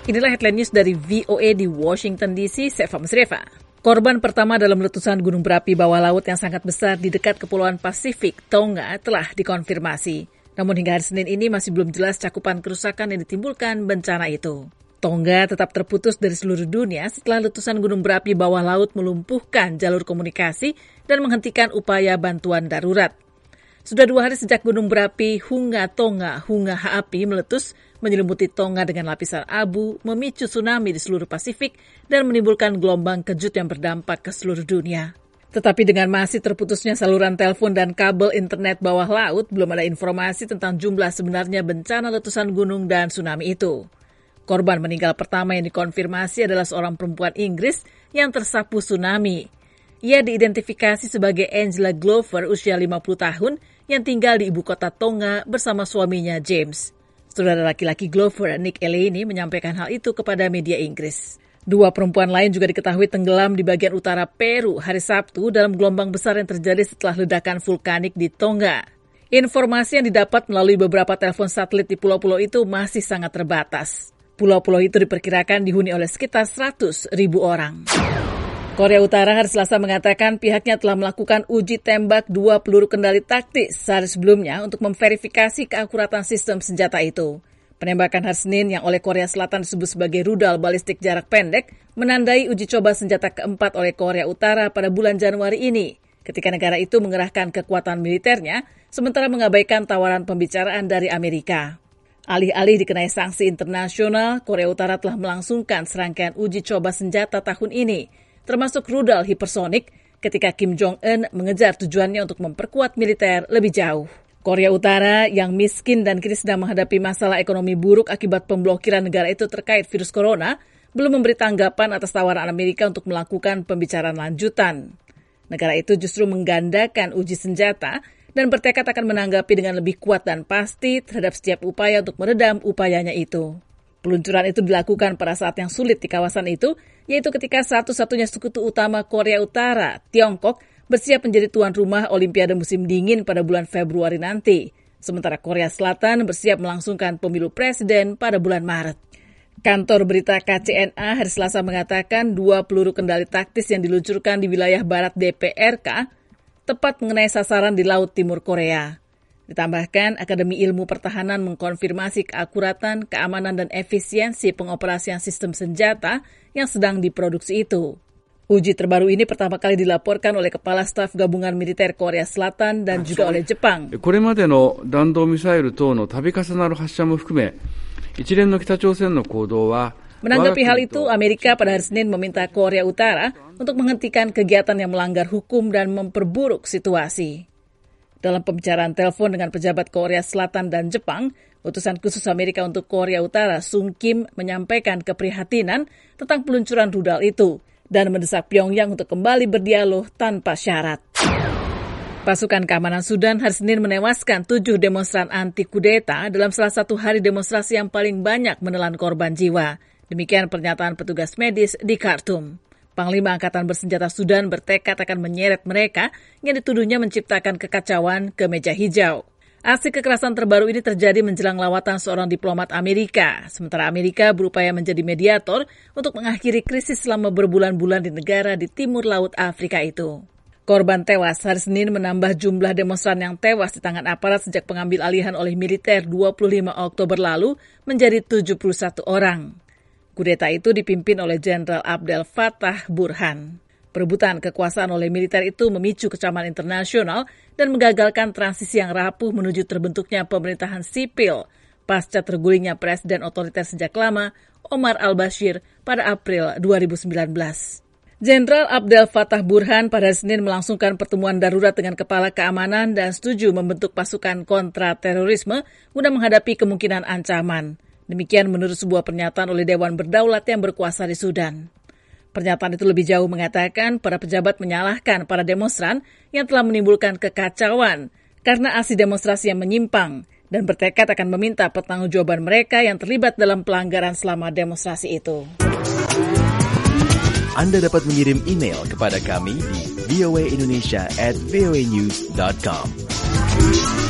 Inilah headline news dari VOA di Washington DC, saya Musreva. Korban pertama dalam letusan gunung berapi bawah laut yang sangat besar di dekat Kepulauan Pasifik, Tonga, telah dikonfirmasi. Namun hingga hari Senin ini masih belum jelas cakupan kerusakan yang ditimbulkan bencana itu. Tonga tetap terputus dari seluruh dunia setelah letusan gunung berapi bawah laut melumpuhkan jalur komunikasi dan menghentikan upaya bantuan darurat. Sudah 2 hari sejak gunung berapi Hunga Haapi meletus, menyelimuti Tonga dengan lapisan abu, memicu tsunami di seluruh Pasifik, dan menimbulkan gelombang kejut yang berdampak ke seluruh dunia. Tetapi dengan masih terputusnya saluran telepon dan kabel internet bawah laut, belum ada informasi tentang jumlah sebenarnya bencana letusan gunung dan tsunami itu. Korban meninggal pertama yang dikonfirmasi adalah seorang perempuan Inggris yang tersapu tsunami. Ia diidentifikasi sebagai Angela Glover, usia 50 tahun, yang tinggal di ibu kota Tonga bersama suaminya James. Saudara laki-laki Glover, Nick Eleni, menyampaikan hal itu kepada media Inggris. 2 perempuan lain juga diketahui tenggelam di bagian utara Peru hari Sabtu dalam gelombang besar yang terjadi setelah ledakan vulkanik di Tonga. Informasi yang didapat melalui beberapa telepon satelit di pulau-pulau itu masih sangat terbatas. Pulau-pulau itu diperkirakan dihuni oleh sekitar 100.000 orang. Korea Utara hari Selasa mengatakan pihaknya telah melakukan uji tembak 2 peluru kendali taktis sehari sebelumnya untuk memverifikasi keakuratan sistem senjata itu. Penembakan hari Senin yang oleh Korea Selatan disebut sebagai rudal balistik jarak pendek menandai uji coba senjata keempat oleh Korea Utara pada bulan Januari ini, ketika negara itu mengerahkan kekuatan militernya sementara mengabaikan tawaran pembicaraan dari Amerika. Alih-alih dikenai sanksi internasional, Korea Utara telah melangsungkan serangkaian uji coba senjata tahun ini, termasuk rudal hipersonik ketika Kim Jong-un mengejar tujuannya untuk memperkuat militer lebih jauh. Korea Utara yang miskin dan kini sedang menghadapi masalah ekonomi buruk akibat pemblokiran negara itu terkait virus corona, belum memberi tanggapan atas tawaran Amerika untuk melakukan pembicaraan lanjutan. Negara itu justru menggandakan uji senjata dan bertekad akan menanggapi dengan lebih kuat dan pasti terhadap setiap upaya untuk meredam upayanya itu. Peluncuran itu dilakukan pada saat yang sulit di kawasan itu, yaitu ketika satu-satunya sekutu utama Korea Utara, Tiongkok, bersiap menjadi tuan rumah Olimpiade musim dingin pada bulan Februari nanti. Sementara Korea Selatan bersiap melangsungkan pemilu presiden pada bulan Maret. Kantor berita KCNA hari Selasa mengatakan 2 peluru kendali taktis yang diluncurkan di wilayah barat DPRK tepat mengenai sasaran di Laut Timur Korea. Ditambahkan, Akademi Ilmu Pertahanan mengkonfirmasi keakuratan, keamanan, dan efisiensi pengoperasian sistem senjata yang sedang diproduksi itu. Uji terbaru ini pertama kali dilaporkan oleh Kepala Staf Gabungan Militer Korea Selatan dan juga oleh Jepang. これまでの弾道ミサイル等の度重なる発射も含め、一連の北朝鮮の行動は Menanggapi hal itu, Amerika pada hari Senin meminta Korea Utara untuk menghentikan kegiatan yang melanggar hukum dan memperburuk situasi. Dalam pembicaraan telepon dengan pejabat Korea Selatan dan Jepang, utusan khusus Amerika untuk Korea Utara, Sung Kim, menyampaikan keprihatinan tentang peluncuran rudal itu dan mendesak Pyongyang untuk kembali berdialog tanpa syarat. Pasukan keamanan Sudan hari Senin menewaskan 7 demonstran anti-kudeta dalam salah satu hari demonstrasi yang paling banyak menelan korban jiwa. Demikian pernyataan petugas medis di Khartoum. Panglima Angkatan Bersenjata Sudan bertekad akan menyeret mereka yang dituduhnya menciptakan kekacauan ke meja hijau. Aksi kekerasan terbaru ini terjadi menjelang lawatan seorang diplomat Amerika, sementara Amerika berupaya menjadi mediator untuk mengakhiri krisis selama berbulan-bulan di negara di timur laut Afrika itu. Korban tewas hari Senin menambah jumlah demonstran yang tewas di tangan aparat sejak pengambil alihan oleh militer 25 Oktober lalu menjadi 71 orang. Kudeta itu dipimpin oleh Jenderal Abdel Fattah Burhan. Perebutan kekuasaan oleh militer itu memicu kecaman internasional dan menggagalkan transisi yang rapuh menuju terbentuknya pemerintahan sipil pasca tergulingnya presiden otoriter sejak lama Omar al-Bashir pada April 2019. Jenderal Abdel Fattah Burhan pada Senin melangsungkan pertemuan darurat dengan kepala keamanan dan setuju membentuk pasukan kontra terorisme guna menghadapi kemungkinan ancaman. Demikian menurut sebuah pernyataan oleh Dewan Berdaulat yang berkuasa di Sudan. Pernyataan itu lebih jauh mengatakan para pejabat menyalahkan para demonstran yang telah menimbulkan kekacauan karena aksi demonstrasi yang menyimpang dan bertekad akan meminta pertanggungjawaban mereka yang terlibat dalam pelanggaran selama demonstrasi itu. Anda dapat mengirim email kepada kami di voaindonesia@voanews.com.